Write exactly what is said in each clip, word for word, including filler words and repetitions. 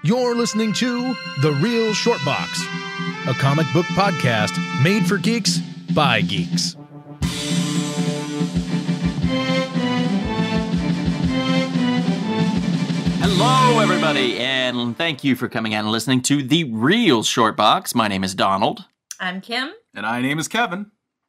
You're listening to The Real Short Box, a comic book podcast made for geeks by geeks. Hello, everybody, and thank you for coming out and listening to The Real Short Box. My name is Donald. I'm Kim. And my name is Kevin.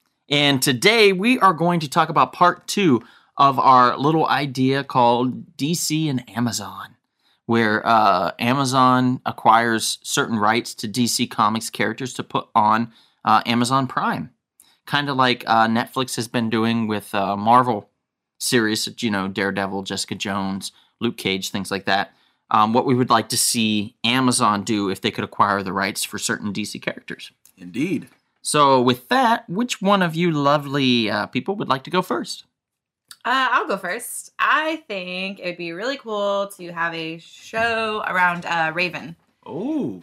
And today we are going to talk about part two of our little idea called D C and Amazon, where uh, Amazon acquires certain rights to D C Comics characters to put on uh, Amazon Prime. Kind of like uh, Netflix has been doing with uh, Marvel series, you know, Daredevil, Jessica Jones, Luke Cage, things like that. Um, what we would like to see Amazon do if they could acquire the rights for certain D C characters. Indeed. So with that, which one of you lovely uh, people would like to go first? Uh, I'll go first. I think it would be really cool to have a show around uh, Raven. Oh.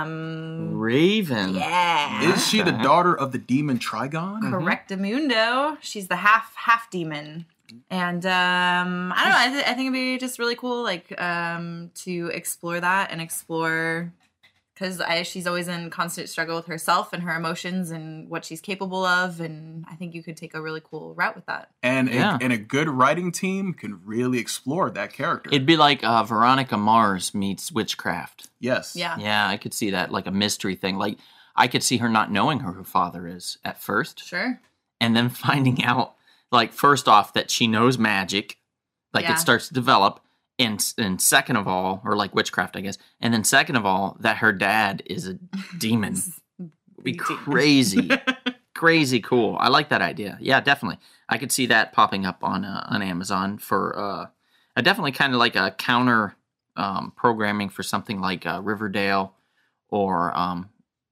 Um, Raven. Yeah. Is she the daughter of the demon Trigon? Correctamundo. She's the half half demon. And um, I don't know. I, th- I think it'd be just really cool, like um, to explore that and explore, because she's always in constant struggle with herself and her emotions and what she's capable of. And I think you could take a really cool route with that. And, Yeah. a, and a good writing team can really explore that character. It'd be like uh, Veronica Mars meets witchcraft. yes. Yeah. Yeah, I could see that, like a mystery thing. Like, I could see her not knowing who her father is at first, Sure. and then finding out, like, first off, that she knows magic, like Yeah. it starts to develop, and and second of all, or like witchcraft, I guess, and then second of all, that her dad is a demon. Would be crazy, crazy cool. I like that idea. Yeah, definitely. I could see that popping up on uh, on Amazon for uh, a definitely kind of like a counter um, programming for something like uh, Riverdale, or um,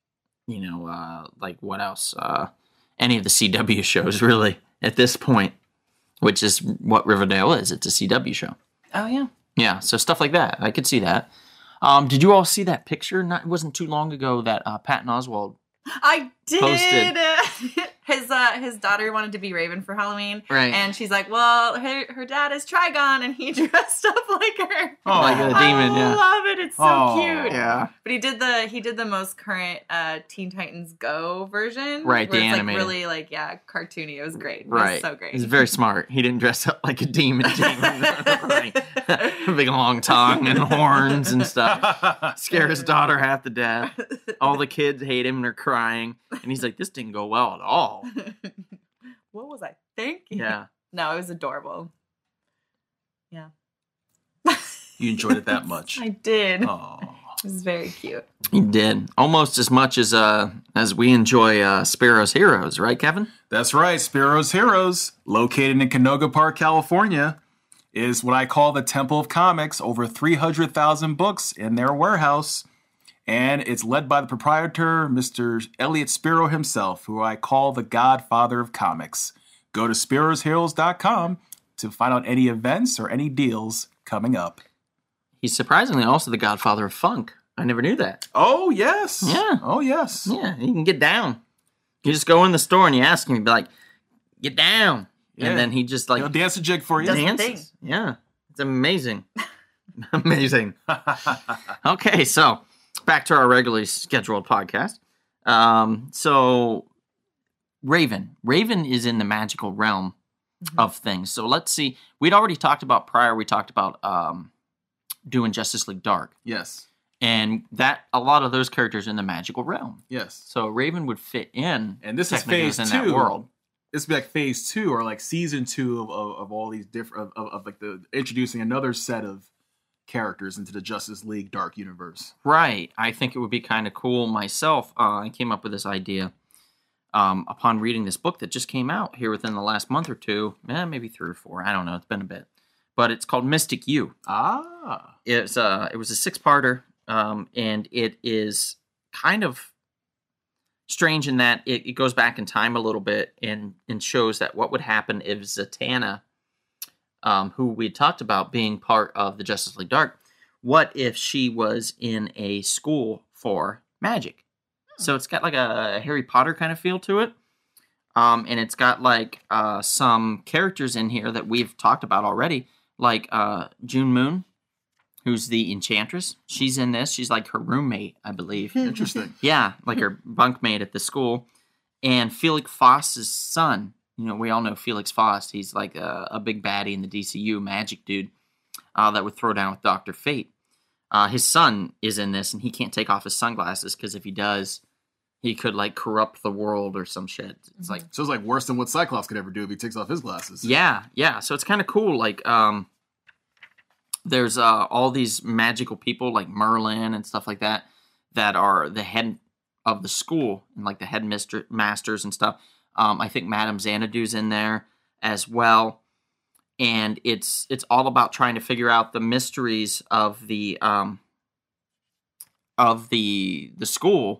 you know, uh, like what else? Uh, any of the C W shows, really, at this point, which is what Riverdale is. It's a C W show. Oh, yeah. Yeah, so stuff like that. I could see that. Um, did you all see that picture? Not, it wasn't too long ago that uh, Patton Oswalt. I did. Posted. his uh, his daughter wanted to be Raven for Halloween, Right. And she's like, "Well, her, her dad is Trigon, and he dressed up like her." Oh, Like a demon, I yeah. love it. It's so Oh. cute. Yeah. But he did the he did the most current uh, Teen Titans Go version, Right, Where the it's animated. like really like yeah, cartoony. It was great. It Right. was so great. He's very smart. He didn't dress up like a demon. demon. Right. Big long tongue and horns and stuff. Scare his daughter half to death. All the kids hate him and are crying. And he's like, this didn't go well at all. What was I thinking? Yeah. No, it was adorable. Yeah. You enjoyed it that much. I did. Oh. It was very cute. He did. Almost as much as uh as we enjoy uh, Sparrow's Heroes, right, Kevin? That's right. Spiro's Heroes, located in Canoga Park, California, is what I call the Temple of Comics. Over three hundred thousand books in their warehouse. And it's led by the proprietor, Mister Elliot Spiro himself, who I call the godfather of comics. Go to spiros heroes dot com to find out any events or any deals coming up. He's surprisingly also the godfather of funk. I never knew that. Oh, yes. Yeah. Oh, yes. Yeah, you can get down. You just go in the store and you ask him, he'd be like, get down. Yeah. And then he just like He'll dance a jig for you. Does the dances. Yeah, it's amazing. Amazing. Okay, so back to our regularly scheduled podcast. Um, so Raven. Raven is in the magical realm Mm-hmm. of things. So let's see. We'd already talked about prior, we talked about um, doing Justice League Dark. Yes. And that a lot of those characters in the magical realm. Yes. So Raven would fit in. And this is technically phase within two. that world. This would be like phase two or like season two of, of, of all these different, of, of, of like the introducing another set of characters into the Justice League Dark universe. Right. I think it would be kind of cool myself. Uh, I came up with this idea um, upon reading this book that just came out here within the last month or two. Eh, maybe three or four. I don't know. It's been a bit. But it's called Mystic You. Ah. It's uh, it was a six-parter, um, and it is kind of strange in that it, it goes back in time a little bit and, and shows that what would happen if Zatanna, um, who we talked about being part of the Justice League Dark, what if she was in a school for magic? So it's got like a Harry Potter kind of feel to it. Um, and it's got like uh, some characters in here that we've talked about already, like uh, June Moon, who's the Enchantress. She's in this. She's like her roommate, I believe. Interesting. Yeah, like her bunkmate at the school. And Felix Faust's son. You know, we all know Felix Faust. He's like a, a big baddie in the D C U, magic dude uh, that would throw down with Doctor Fate. Uh, his son is in this, and he can't take off his sunglasses because if he does, he could like corrupt the world or some shit. It's like So it's like worse than what Cyclops could ever do if he takes off his glasses. yeah, yeah. So it's kind of cool. Like, um, there's uh, all these magical people like Merlin and stuff like that that are the head of the school and like the headmistress masters and stuff. Um, I think Madame Xanadu's in there as well. And it's it's all about trying to figure out the mysteries of the um, of the the school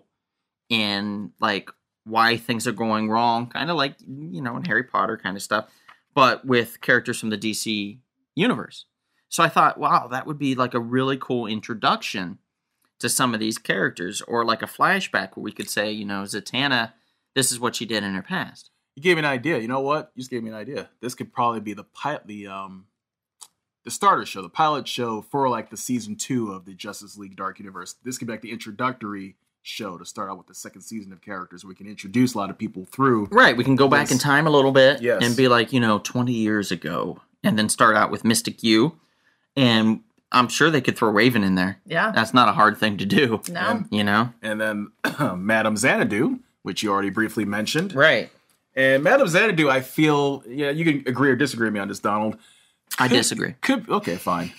and like why things are going wrong, kind of like you know in Harry Potter kind of stuff, but with characters from the D C universe. So I thought, wow, that would be like a really cool introduction to some of these characters, or like a flashback where we could say, you know, Zatanna, this is what she did in her past. You gave me an idea. You know what? You just gave me an idea. This could probably be the pilot, the um, the starter show, the pilot show for like the season two of the Justice League Dark Universe. This could be like the introductory show to start out with the second season of characters. We can introduce a lot of people through. Right. We can go back Yes. in time a little bit Yes. and be like, you know, twenty years ago, and then start out with Mystic U, and I'm sure they could throw Raven in there. Yeah. That's not a hard thing to do. No. And, You know. and then Madame Xanadu, which you already briefly mentioned. Right. And Madame Xanadu, I feel, yeah, you can agree or disagree with me on this, Donald. I disagree. Could okay, fine.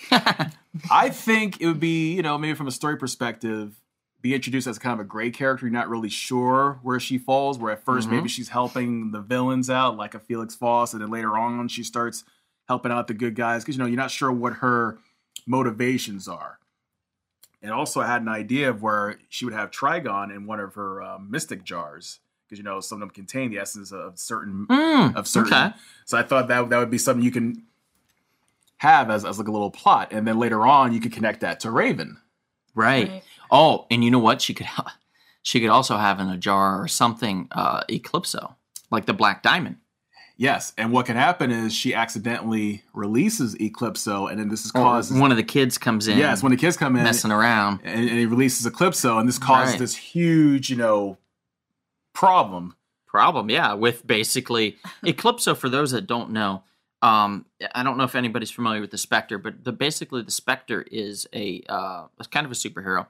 I think it would be, you know, maybe from a story perspective, be introduced as kind of a gray character. You're not really sure where she falls. Where at 1st Mhm. maybe she's helping the villains out, like a Felix Faust, and then later on she starts helping out the good guys because you know you're not sure what her motivations are. And also, I had an idea of where she would have Trigon in one of her um, mystic jars because you know some of them contain the essence of certain Mm, of certain. okay. So I thought that that would be something you can have as, as like a little plot, and then later on you could connect that to Raven. Right. Right. Oh, and you know what? She could she could also have in a jar or something uh, Eclipso, like the Black Diamond. Yes, and what can happen is she accidentally releases Eclipso, and then this is Or causes one of the kids comes in. yes when the kids come in messing around. and, and he releases Eclipso, and this causes Right. this huge you know problem. Problem, yeah, with basically Eclipso. For those that don't know, um, I don't know if anybody's familiar with the Spectre, but the basically the Spectre is a uh, it's kind of a superhero.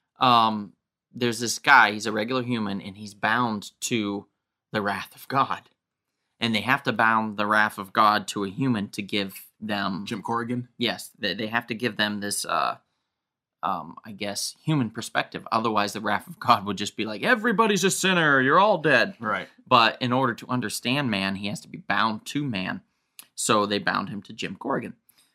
Um, there's this guy; he's a regular human, and he's bound to the wrath of God, and they have to bound the wrath of God to a human to give them. Jim Corrigan. Yes, they they have to give them this. Uh, um, I guess human perspective. Otherwise, the wrath of God would just be like, everybody's a sinner. You're all dead. Right. But in order to understand man, he has to be bound to man. So they bound him to Jim Corrigan.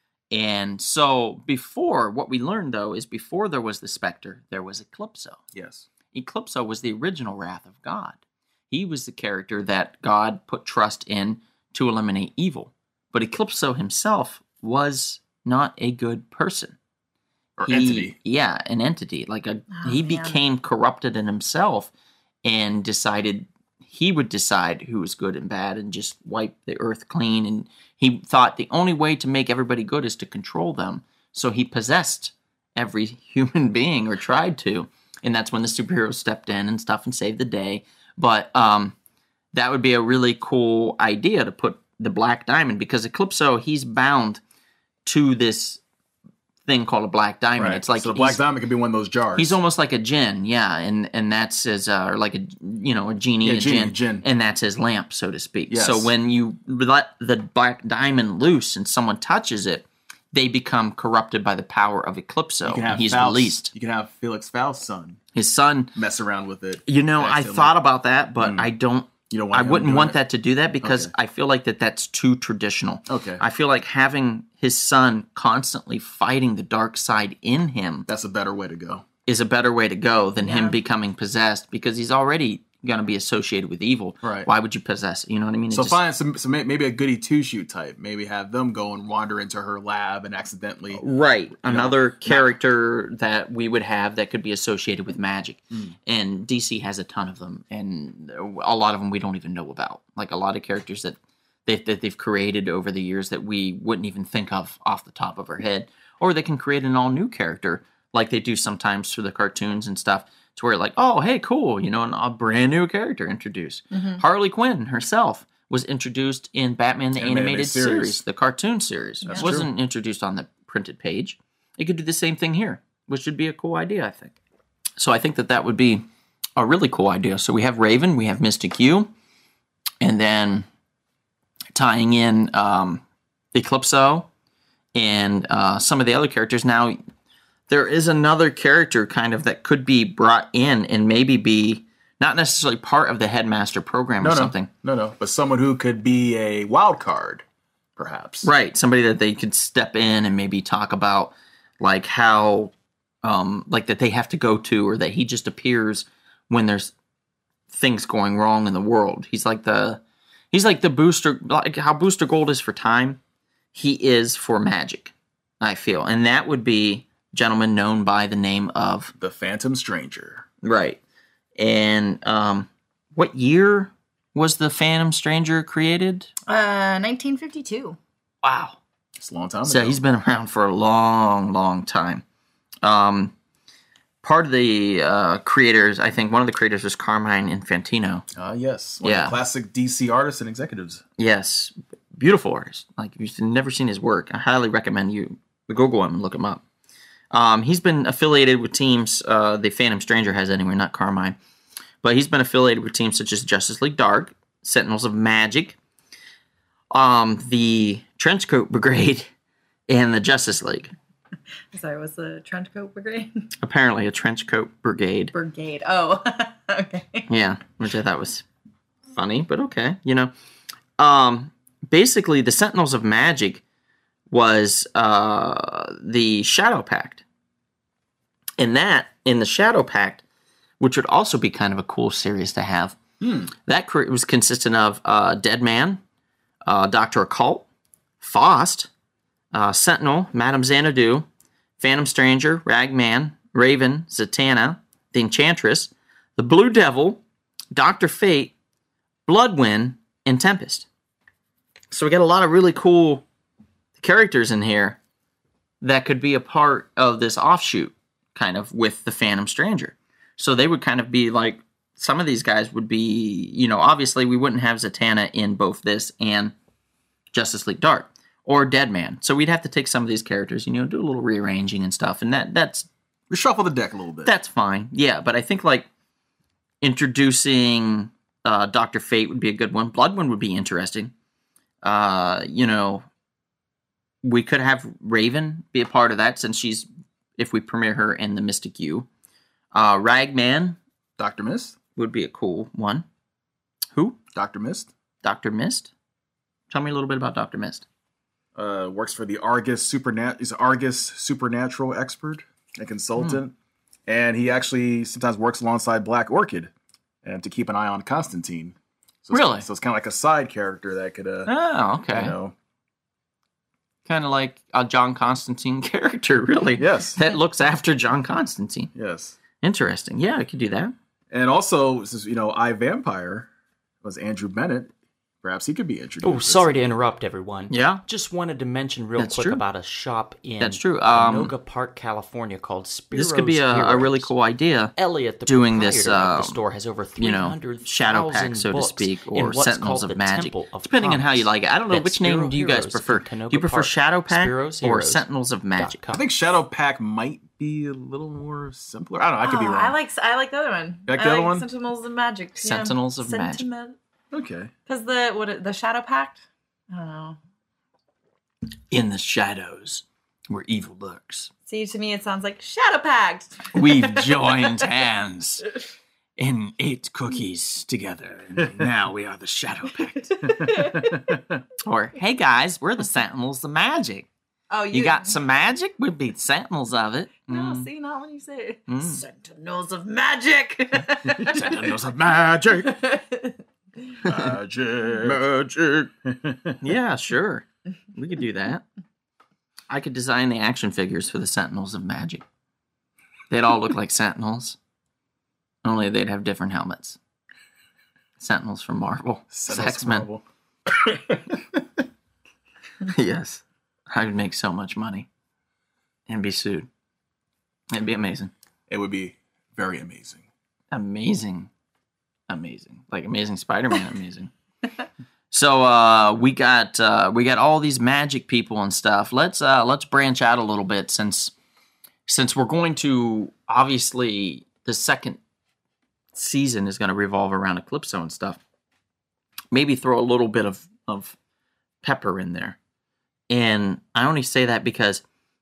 And so before, what we learned, though, is before there was the Spectre, there was Eclipso. Yes. Eclipso was the original wrath of God. He was the character that God put trust in to eliminate evil. But Eclipso himself was not a good person. Or He- entity. Yeah, an entity. Like a Oh, he man. became corrupted in himself and decided he would decide who was good and bad and just wipe the earth clean. And he thought the only way to make everybody good is to control them. So he possessed every human being, or tried to. And that's when the superheroes stepped in and stuff and saved the day. But um, that would be a really cool idea to put the Black Diamond, because Eclipso, he's bound to this thing called a Black Diamond. Right. It's like so the Black he's- Diamond could be one of those jars. He's almost like a djinn, yeah, and and that's his, uh, or like a you know a genie, Yeah, a genie, djinn, djinn. and that's his lamp, so to speak. Yes. So when you let the Black Diamond loose and someone touches it, they become corrupted by the power of Eclipso. You can have and he's Faust, released. You can have Felix Faust's son His son. mess around with it. You know, I Accidentally. thought about that, but Mm. I don't. You don't want I him wouldn't doing want it? that to do that because Okay. I feel like that that's too traditional. Okay. I feel like having his son constantly fighting the dark side in him That's a better way to go. is a better way to go than Yeah. him becoming possessed, because he's already going to be associated with evil. Right. Why would you possess it? You know what I mean? It So just- find some, some maybe a goody two shoe type. Maybe have them go and wander into her lab and accidentally. Right. Another character that we would have that could be associated with magic. Mm. And D C has a ton of them. And a lot of them we don't even know about. Like a lot of characters that they've, that they've created over the years that we wouldn't even think of off the top of our head. Or they can create an all-new character like they do sometimes for the cartoons and stuff, to where like, oh, hey, cool, you know, a brand new character introduced. Mm-hmm. Harley Quinn herself was introduced in Batman the Animated Animated series. series, the cartoon series. That's It wasn't introduced on the printed page. It could do the same thing here, which would be a cool idea, I think. So I think that that would be a really cool idea. So we have Raven, we have Mystic U, and then tying in um, Eclipso and uh, some of the other characters. Now, there is another character kind of that could be brought in and maybe be not necessarily part of the Headmaster program No, or no, something. no, no. But someone who could be a wild card, perhaps. Right, somebody that they could step in and maybe talk about like how, um, like that they have to go to, or that he just appears when there's things going wrong in the world. He's like the, he's like the booster, like how Booster Gold is for time, he is for magic, I feel. And that would be a gentleman known by the name of... The Phantom Stranger. Right. And um, what year was the Phantom Stranger created? Uh, nineteen fifty-two. Wow. It's a long time So ago. he's been around for a long, long time. Um, part of the uh, creators, I think one of the creators was Carmine Infantino. Ah, yes. One Yeah. of the classic D C artists and executives. Yes, beautiful artist. Like, if you've never seen his work, I highly recommend you Google him and look him up. Um, he's been affiliated with teams, uh, the Phantom Stranger has anyway, not Carmine. But he's been affiliated with teams such as Justice League Dark, Sentinels of Magic, um, the Trenchcoat Brigade, and the Justice League. Sorry, what's the Trenchcoat Brigade? Apparently a Trenchcoat Brigade. Brigade. Oh, okay. Yeah, which I thought was funny, but okay, you know. Um, basically, the Sentinels of Magic was uh, the Shadow Pact. And that, in the Shadow Pact, which would also be kind of a cool series to have, Hmm. that cr- was consistent of uh, Deadman, uh, Doctor Occult, Faust, uh, Sentinel, Madame Xanadu, Phantom Stranger, Ragman, Raven, Zatanna, the Enchantress, the Blue Devil, Doctor Fate, Bloodwind, and Tempest. So we got a lot of really cool characters in here that could be a part of this offshoot, kind of, with the Phantom Stranger. So they would kind of be like, some of these guys would be, you know, obviously we wouldn't have Zatanna in both this and Justice League Dark, or Deadman. So we'd have to take some of these characters, you know, do a little rearranging and stuff, and that that's Reshuffle the deck a little bit. that's fine. Yeah, but I think like introducing uh, Doctor Fate would be a good one. Bloodwind would be interesting. Uh, you know, we could have Raven be a part of that, since she's, if we premiere her in the Mystic U. Uh, Ragman Doctor Mist? would be a cool one. Who? Doctor Mist? Doctor Mist? Tell me a little bit about Doctor Mist. Uh, works for the Argus Supernat. He's an Argus supernatural expert and consultant, Hmm. and he actually sometimes works alongside Black Orchid, and to keep an eye on Constantine. So it's, Really? So it's kind of like a side character that could, uh, Oh, okay. you know, Kind of like a John Constantine character, really. yes, That looks after John Constantine. yes, Interesting. Yeah, I could do that. and also since you know, I Vampire was Andrew Bennett. Perhaps he could be introduced. Oh, sorry to interrupt, everyone. Yeah. Just wanted to mention real That's quick true. about a shop in That's true. Um, Canoga Park, California called Spiro's This could be a, a really Heroes. cool idea. Elliot, the doing this, proprietor of um, the store, has over three You know, hundred Shadow Pack, so to books speak, in or what's Sentinels called of the Magic. Temple of Depending on how you Comics. like it. I don't know, That's which name Spiro do you guys Heroes prefer? in Canoga Do you prefer Park. Shadow Pack Spiro's or Heroes Sentinels of Magic? dot com. I think Shadow Pack might be a little more simpler. I don't know. I could be Oh, wrong. I like I like the other one. You like I the other like one? Sentinels of Magic. Yeah. Sentinels of Magic. Okay. Because the what it- the Shadow Pact. I don't know. In the shadows, where evil lurks, See, to me, it sounds like Shadow Pact. we've joined hands and ate cookies together, and now we are the Shadow Pact. Or, hey guys, we're the Sentinels of Magic. Oh, you, You got some magic? We'd be Sentinels of it. No, Mm. see, not when you say it. Mm. Sentinels of Magic. Sentinels of Magic. Magic. Magic. Yeah, sure. We could do that. I could design the action figures for the Sentinels of Magic. They'd all look like Sentinels, only they'd have different helmets. Sentinels from Marvel. Sentinels X-Men. Marvel. Yes. I would make so much money and be sued. It'd be amazing. It would be very amazing. Amazing. Amazing. Like Amazing Spider-Man amazing. So uh, we got uh, we got all these magic people and stuff. Let's uh, let's branch out a little bit since since we're going to obviously the second season is going to revolve around Eclipso and stuff. Maybe throw a little bit of, of pepper in there. And I only say that because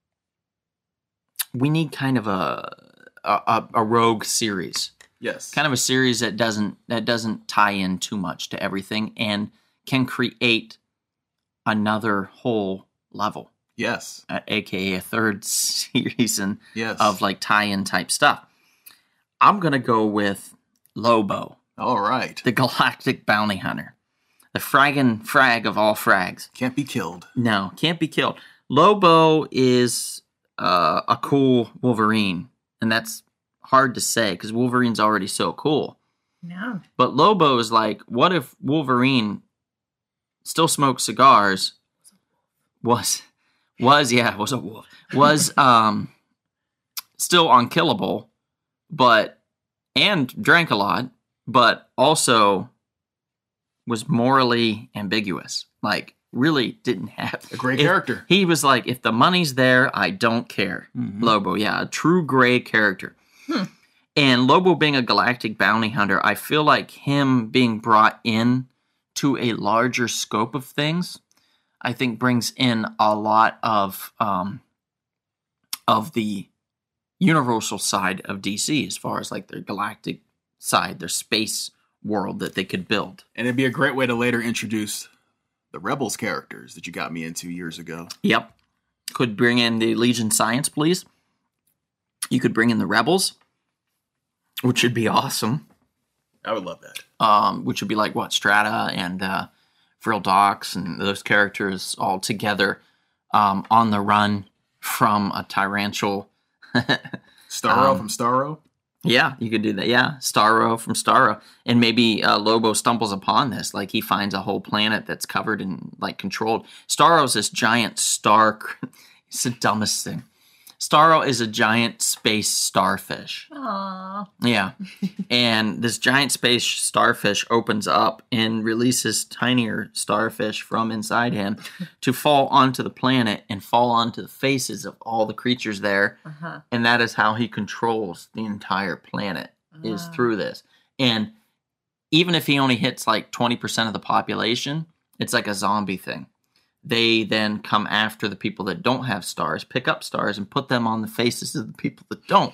we need kind of a a, a rogue series. Yes. Kind of a series that doesn't that doesn't tie in too much to everything and can create another whole level, Yes. uh, aka a third season Yes. of like tie-in type stuff. I'm gonna go with Lobo, All right. the Galactic Bounty Hunter, the fraggin' frag of all frags. Can't be killed. No, can't be killed. Lobo is uh, a cool Wolverine, and that's hard to say because Wolverine's already so cool. Yeah. But Lobo is like, what if Wolverine still smoked cigars? Was was yeah was a wolf was um still unkillable, but and drank a lot, but also was morally ambiguous. Like really didn't have A great if- character. He was like, if the money's there, I don't care. Mhm. Lobo, yeah, a true gray character. Hmm. And Lobo being a galactic bounty hunter, I feel like him being brought in to a larger scope of things, I think brings in a lot of um, of the universal side of D C as far as like their galactic side, their space world that they could build. And it'd be a great way to later introduce the Rebels characters that you got me into years ago. Yep. Could bring in the Legion Science Police. You could bring in the Rebels, which would be awesome. I would love that. Um, which would be like what Strata and uh, Frill Docs and those characters all together um, on the run from a tyrannical. Starro Um, from Starro. Yeah, you could do that. Yeah, Starro from Starro, and maybe uh, Lobo stumbles upon this. Like he finds a whole planet that's covered and like controlled. Starro's this giant star. It's the dumbest thing. Starro is a giant space starfish. Aww. Yeah. And this giant space starfish opens up and releases tinier starfish from inside him to fall onto the planet and fall onto the faces of all the creatures there. Uh-huh. And that is how he controls the entire planet, is Ah. through this. And even if he only hits like twenty percent of the population, it's like a zombie thing. They then come after the people that don't have stars, pick up stars, and put them on the faces of the people that don't.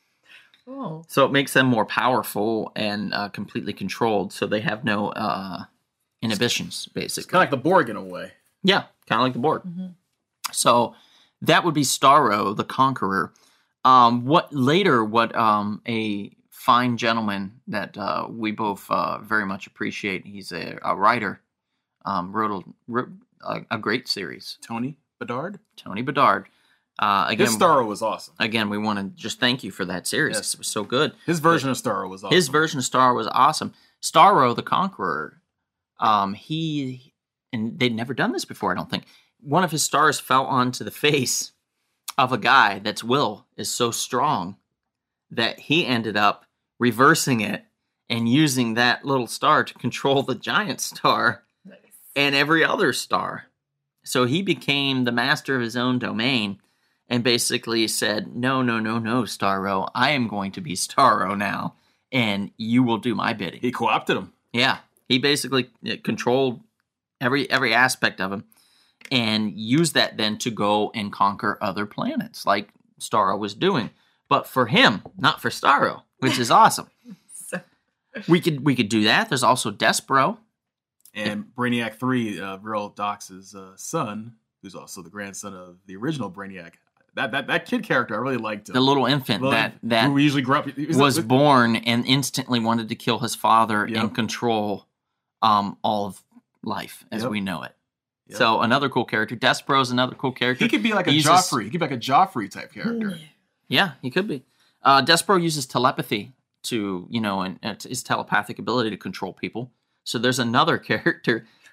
Oh. So it makes them more powerful and uh, completely controlled, so they have no uh, inhibitions, It's basically. kind of like the Borg in a way. Yeah, kind of like the Borg. Mhm. So that would be Starro, the Conqueror. Um, what later? What um, a fine gentleman that uh, we both uh, very much appreciate. He's a, a writer. Um, wrote a, wrote a, a great series. Tony Bedard. Tony Bedard. Uh, again, His Starro was awesome. again, we want to just thank you for that series. Yes. It was so good. His version of Starro was awesome. His version of Starro was awesome. Starro, the Conqueror, um, he, and they'd never done this before, I don't think. One of his stars fell onto the face of a guy that's will is so strong that he ended up reversing it and using that little star to control the giant star Nice. and every other star. So he became the master of his own domain and basically said, no, no, no, no, Starro, I am going to be Starro now, and you will do my bidding. He co-opted him. Yeah, he basically uh, controlled every every aspect of him and used that then to go and conquer other planets like Starro was doing. But for him, not for Starro, which is awesome. So, We could we could do that. There's also Despero. And Brainiac three, uh, Real Docs' uh, son, who's also the grandson of the original Brainiac. That that, that kid character, I really liked him. The little infant Well, that that who we usually grew up he was born and instantly wanted to kill his father Yep. and control um, all of life as Yep. we know it. Yep. So another cool character. Despero's another cool character. He could be like a He uses- Joffrey. He could be like a Joffrey type character. Yeah, he could be. Uh, Despero uses telepathy to, you know, and, and his telepathic ability to control people. So there's another character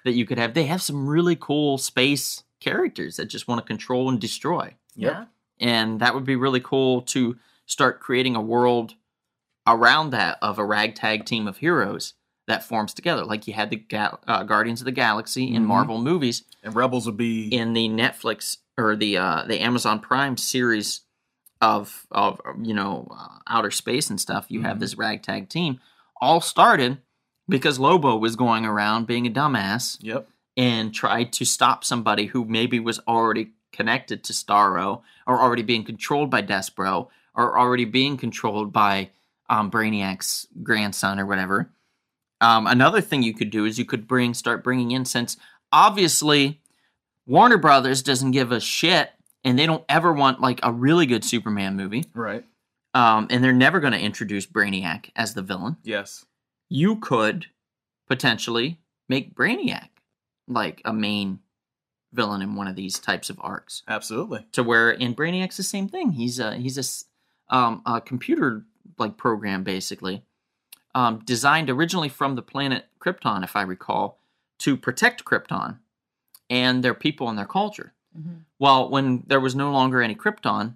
that you could have. They have some really cool space characters that just want to control and destroy. Yeah. And that would be really cool to start creating a world around that of a ragtag team of heroes that forms together. Like you had the Ga- uh, Guardians of the Galaxy in Mhm. Marvel movies. And Rebels would be In the Netflix or the uh, the Amazon Prime series of, of you know, uh, outer space and stuff, you have Mhm. this ragtag team. All started because Lobo was going around being a dumbass Yep. and tried to stop somebody who maybe was already connected to Starro or already being controlled by Despero or already being controlled by um, Brainiac's grandson or whatever. Um, another thing you could do is you could bring start bringing in, since obviously Warner Brothers doesn't give a shit and they don't ever want like a really good Superman movie, Right. um, and they're never going to introduce Brainiac as the villain. Yes. You could potentially make Brainiac like a main villain in one of these types of arcs, Absolutely. to where in Brainiac's the same thing. He's a he's a s- um, a computer like program basically, um, designed originally from the planet Krypton, if I recall, to protect Krypton and their people and their culture. Mm-hmm. Well, when there was no longer any Krypton,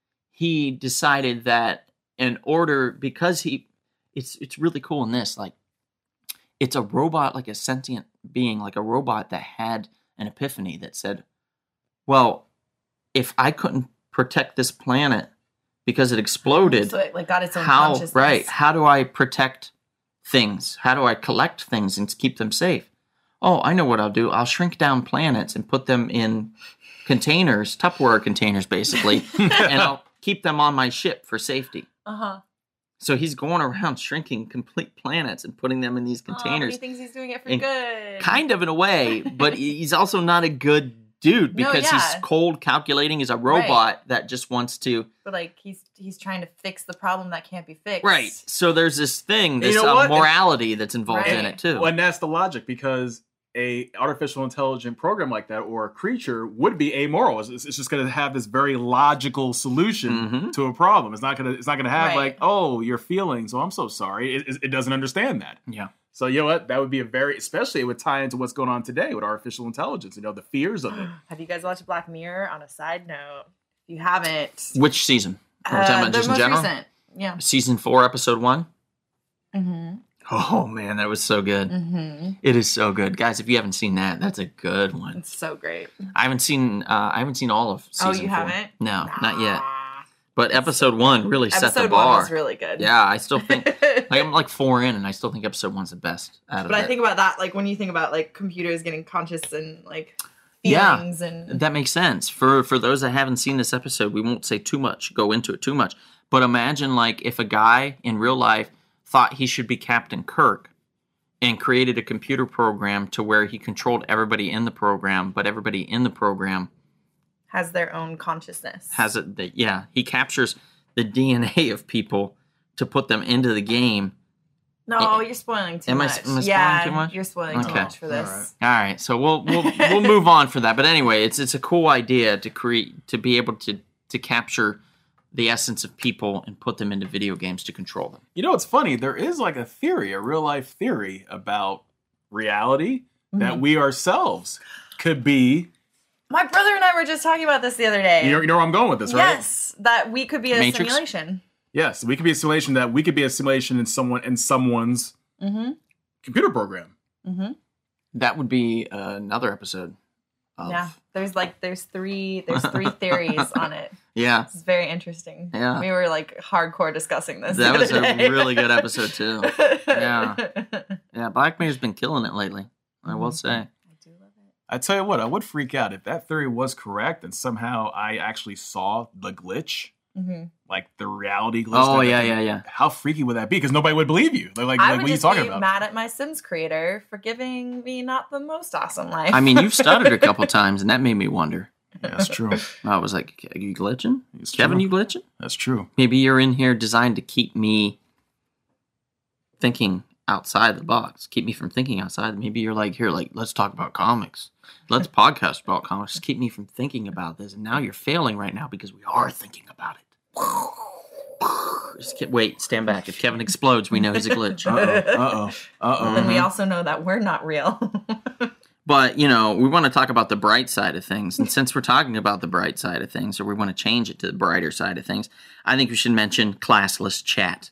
he decided that in order, because he, it's it's really cool in this, like, it's a robot, like a sentient being, like a robot that had an epiphany that said, well, if I couldn't protect this planet because it exploded, So it like got its own how, consciousness. right, how do I protect things? How do I collect things and keep them safe? Oh, I know what I'll do. I'll shrink down planets and put them in containers, Tupperware containers, basically, and I'll keep them on my ship for safety. Uh-huh. So he's going around shrinking complete planets and putting them in these Oh, containers, he thinks he's doing it for And good. kind of in a way, but he's also not a good dude No, because yeah. he's cold, calculating. He's a robot that just wants to. But like he's he's trying to fix the problem that can't be fixed. Right. So there's this thing, You this know uh, what? morality that's involved in Right. it too. Well, and that's the logic, because a artificial intelligent program like that or a creature would be amoral. It's, it's just going to have this very logical solution Mhm. to a problem. It's not going to. It's not going to have Right. like, oh, your feelings. Oh, I'm so sorry. It, it, it doesn't understand that. Yeah. So you know what? That would be a very, especially it would tie into what's going on today with artificial intelligence. You know, the fears of it. Have you guys watched Black Mirror? On a side note, if you haven't, Which season? Are we talking uh, about the just in most general? recent. Yeah. Season four, episode one. Mm-hmm. Oh man, that was so good. Mm-hmm. It is so good, guys. If you haven't seen that, that's a good one. It's so great. I haven't seen. Uh, I haven't seen all of season Oh, you four. haven't? No, not yet. Nah. But episode one really set the Episode bar. one was really good. Yeah, I still think. Like I'm like four in, and I still think episode one's the best out of But I it. think about that, like when you think about like computers getting conscious and like Yeah. feelings and That makes sense. For for those that haven't seen this episode, we won't say too much, go into it too much. But imagine like if a guy in real life thought he should be Captain Kirk and created a computer program to where he controlled everybody in the program, but everybody in the program has their own consciousness. has it that yeah, he captures the D N A of people to put them into the game. No, you're spoiling too Am I- much. am I spoiling yeah, too much? You're spoiling too Okay. much for this. Alright. All right, so we'll we'll we'll move on for that. But anyway, it's it's a cool idea to create to be able to to capture the essence of people and put them into video games to control them. You know, it's funny. There is like a theory, a real life theory about reality that Mhm. we ourselves could be. My brother and I were just talking about this the other day. You know, you know where I'm going with this, right? Yes, that we could be a Matrix? simulation. Yes, we could be a simulation. That we could be a simulation in someone in someone's Mm-hmm. computer program. Mm-hmm. That would be uh, another episode. Of, Yeah, there's like there's three there's three theories on it. yeah, It's very interesting. Yeah. we were like hardcore discussing this. that the was other a day. really good episode too. Yeah. Yeah, Black Mirror's been killing it lately. I will Mhm. say. I do love it. I tell you what, I would freak out if that theory was correct and somehow I actually saw the glitch, Mm-hmm. like the reality glitch. Oh type of yeah, thing. yeah, yeah. How freaky would that be? Because nobody would believe you. They're like, I like would what are you just talking be about? mad at my Sims creator for giving me not the most awesome life. I mean, you've stuttered a couple times, and that made me wonder. Yeah, that's true. I was like, "Are you glitching, It's Kevin? true. You glitching? That's true. Maybe you're in here designed to keep me thinking outside the box, keep me from thinking outside. Maybe you're like, here, like, let's talk about comics. Let's podcast about comics. Just keep me from thinking about this. And now you're failing right now because we are thinking about it. Just get, wait, stand back. If Kevin explodes, we know he's a glitch. Uh oh. Uh oh. Uh And oh. we also know that we're not real. But, you know, we want to talk about the bright side of things. And since we're talking about the bright side of things, or we want to change it to the brighter side of things, I think we should mention Classless Chat.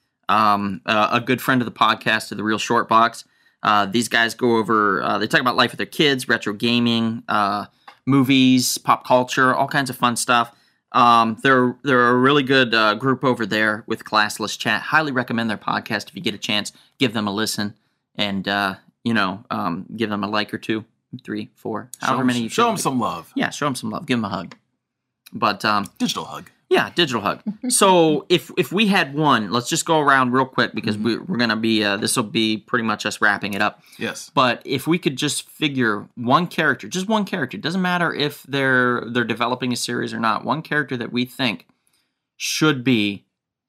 Um, uh, a good friend of the podcast, of The Real Short Box. Uh, these guys go over, uh, they talk about life with their kids, retro gaming, uh, movies, pop culture, all kinds of fun stuff. Um, they're they're a really good uh, group over there with Classless Chat. Highly recommend their podcast. If you get a chance, give them a listen, and uh, you know, um, give them a like or two, three, four, Show however 'em- many. You Show feel them like. some love. Yeah, show them some love. Give them a hug. But um, Digital hug. yeah, digital hug. So if if we had one, let's just go around real quick because Mm-hmm. we, we're gonna be uh, this will be pretty much us wrapping it up. Yes. But if we could just figure one character, just one character, doesn't matter if they're they're developing a series or not, one character that we think should be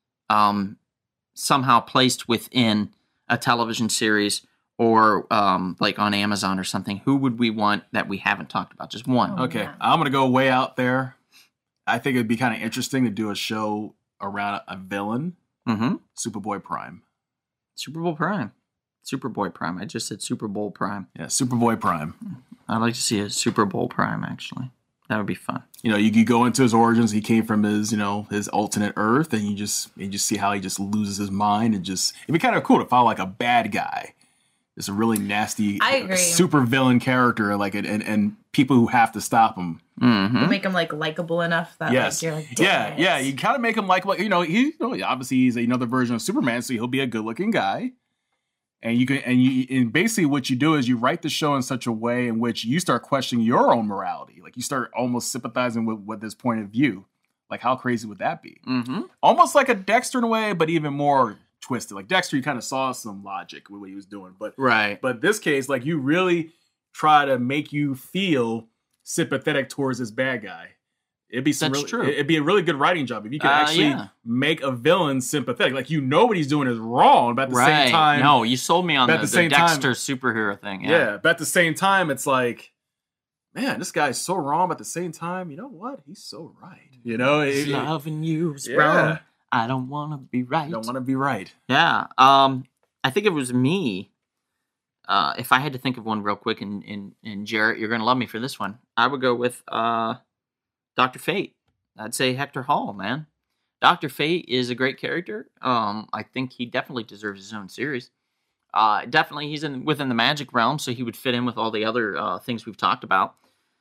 um, somehow placed within a television series or um, like on Amazon or something, who would we want that we haven't talked about? Just one. Oh. Okay, Yeah. I'm gonna go way out there. I think it'd be kind of interesting to do a show around a villain, Mm-hmm. Superboy Prime. Super Bowl Prime. Superboy Prime. I just said Super Bowl Prime. Yeah, Superboy Prime. I'd like to see a Super Bowl Prime, actually. That would be fun. You know, you could go into his origins. He came from his, you know, his alternate Earth, and you just you just see how he just loses his mind, and just it'd be kind of cool to follow like a bad guy, just a really nasty, I agree. super villain character, like and and, and people who have to stop him. Mm-hmm. We'll make him like likable enough that Yes, like you're like, yeah, "Damn yeah. it." You kind of make him like, like you know, he, you know, obviously he's another version of Superman, so he'll be a good-looking guy. And you can, and you, and basically what you do is you write the show in such a way in which you start questioning your own morality. Like you start almost sympathizing with, with this point of view. Like how crazy would that be? Mm-hmm. Almost like a Dexter in a way, but even more twisted. Like Dexter, you kind of saw some logic with what he was doing, but Right. but this case, like you really try to make you feel sympathetic towards this bad guy. It'd be some That's really, true. It'd be a really good writing job if you could Uh, actually yeah. make a villain sympathetic. Like you know what he's doing is wrong, but at the Right. same time, no, you sold me on but the, at the the same time- Dexter superhero thing. yeah. Yeah. But at the same time, it's like, man, this guy's so wrong. But at the same time, you know what? He's so right. You know, it, it- Loving you is Yeah. wrong. I don't want to be right. you don't want to be right. Yeah. Um, I think it was me. Uh, if I had to think of one real quick, and, and, and Jarrett, you're going to love me for this one, I would go with uh, Doctor Fate. I'd say Hector Hall, man. Doctor Fate is a great character. Um, I think he definitely deserves his own series. Uh, definitely, he's in within the magic realm, so he would fit in with all the other uh, things we've talked about.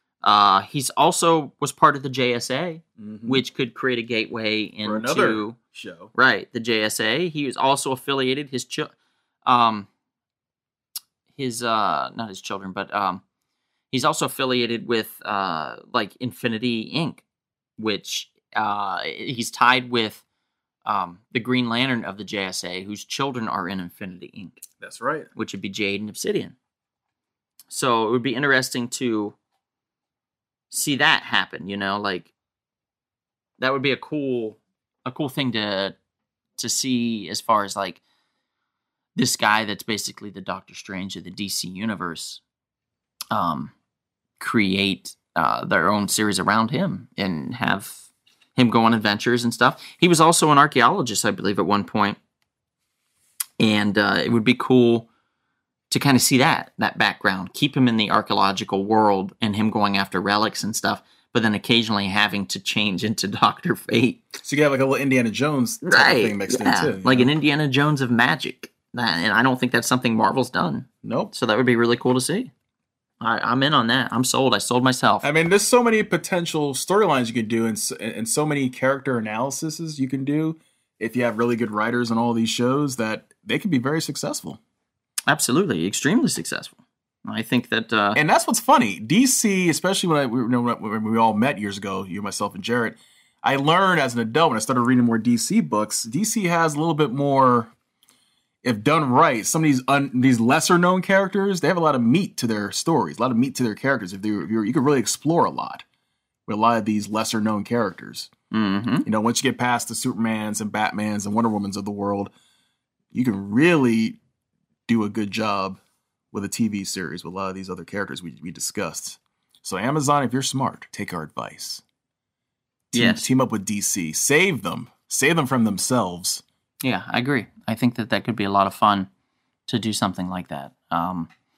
Uh, he's also was part of the J S A, which could create a gateway Mm-hmm. For into another show. right the J S A. He is also affiliated. His ch- um, his uh, not his children, but um, he's also affiliated with uh, like Infinity Incorporated, which uh, he's tied with um, the Green Lantern of the J S A, whose children are in Infinity Incorporated, That's right. which would be Jade and Obsidian. So it would be interesting to see that happen. You know, like that would be a cool, a cool thing to to see as far as like this guy that's basically the Doctor Strange of the D C universe, um, create uh, their own series around him and have him go on adventures and stuff. He was also an archaeologist, I believe, at one point, and uh, it would be cool to kind of see that that background, keep him in the archaeological world and him going after relics and stuff, but then occasionally having to change into Doctor Fate. So you have like a little Indiana Jones type Right. of thing mixed yeah. in too. you Like know? an Indiana Jones of magic. That- And I don't think that's something Marvel's done. Nope. So that would be really cool to see. I, I'm in on that. I'm sold. I sold myself. I mean, there's so many potential storylines you can do, and so, and so many character analyses you can do if you have really good writers on all these shows that they can be very successful. Absolutely. Extremely successful. I think that... Uh, And that's what's funny. D C, especially when I we, you know, when we all met years ago, you, myself, and Jarrett, I learned as an adult when I started reading more D C books. D C has a little bit more, if done right, some of these un, these lesser known characters, they have a lot of meat to their stories, a lot of meat to their characters. If, they, if you're, you could really explore a lot with a lot of these lesser known characters. mhm. You know, once you get past the Supermans and Batmans and Wonder Womans of the world, you can really do a good job with a T V series with a lot of these other characters we, we discussed. So Amazon, if you're smart, take our advice. Team, Yes. team up with D C. Save them. Save them from themselves. Yeah, I agree. I think that that could be a lot of fun to do something like that. Um,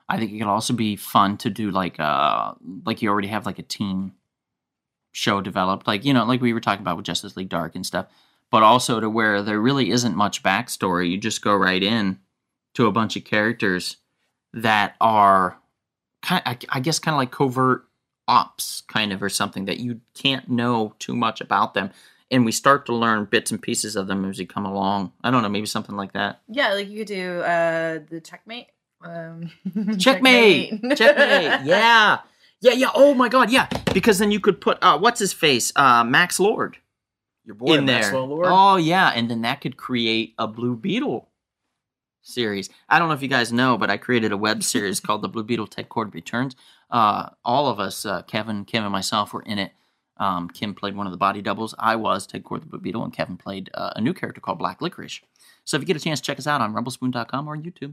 I think it could also be fun to do like uh like you already have like a team show developed, like you know, like we were talking about with Justice League Dark and stuff, but also to where there really isn't much backstory. You just go right in to a bunch of characters that are kind, I, I guess, kind of like covert ops, kind of, or something that you can't know too much about them, and we start to learn bits and pieces of them as we come along. I don't know, maybe something like that. Yeah, like you could do uh, the Checkmate. Um, Checkmate, checkmate. Yeah, yeah, yeah. Oh my God, yeah. Because then you could put uh, what's his face, uh, Max Lord, Your boy, in there. Maxwell Lord. Oh yeah, and then that could create a Blue Beetle series. I don't know if you guys know, but I created a web series called The Blue Beetle Ted Cord Returns. Uh, all of us, uh, Kevin, Kim, and myself, were in it. Um, Kim played one of the body doubles. I was Ted Cord the Blue Beetle, and Kevin played uh, a new character called Black Licorice. So if you get a chance, check us out on rumble spoon dot com or on YouTube.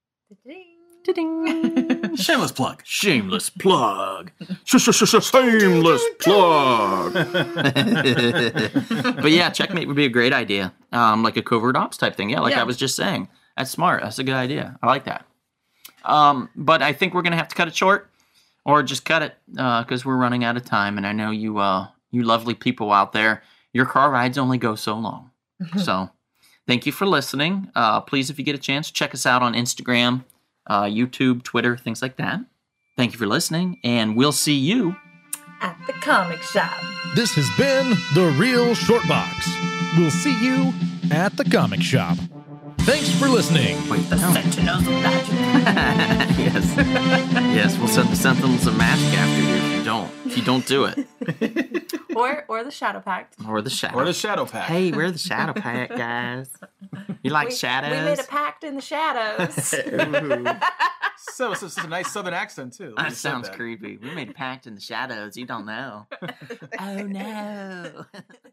Ding. Shameless plug. Shameless plug. Shameless plug. But yeah, Checkmate would be a great idea. Um, like a covert ops type thing. Yeah, like Yeah. I was just saying. That's smart. That's a good idea. I like that. Um, but I think we're going to have to cut it short or just cut it because uh, we're running out of time. And I know you, uh, you lovely people out there, your car rides only go so long. So thank you for listening. Uh, please, if you get a chance, check us out on Instagram, uh, YouTube, Twitter, things like that. Thank you for listening, and we'll see you At the comic shop. This has been The Real Short Box. We'll see you at the comic shop. Thanks for listening. Wait, The no. Sentinels of Magic. Yes. Yes, we'll send the Sentinels of Magic after you if you don't. If you don't do it. Or or the Shadow Pact. Or the Shadow. Or the Shadow Pack. Hey, we're the Shadow Pack, guys. You like we, shadows? We made a pact in the shadows. Ooh. So it's just a nice southern accent, too. That sounds creepy. We made a pact in the shadows. You don't know. Oh, no.